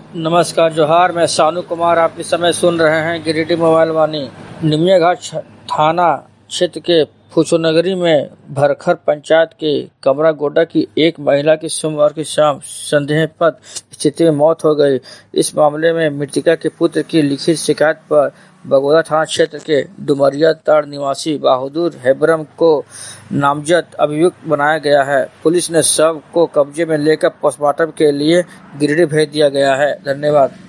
नमस्कार जोहार, मैं सानू कुमार। आप इस समय सुन रहे हैं गिरिडीह मोबाइल वाणी। निमिया घाट थाना क्षेत्र के फुसुनगरी में भरखर पंचायत के कमरा गोड्डा की एक महिला की सोमवार की शाम संदेहास्पद स्थिति में मौत हो गई। इस मामले में मृतका के पुत्र की लिखित शिकायत पर बगोदा थाना क्षेत्र के डुमरिया ताड़ निवासी बहादुर हेब्रम को नामजद अभियुक्त बनाया गया है। पुलिस ने शव को कब्जे में लेकर पोस्टमार्टम के लिए गिरिडीह भेज दिया गया है। धन्यवाद।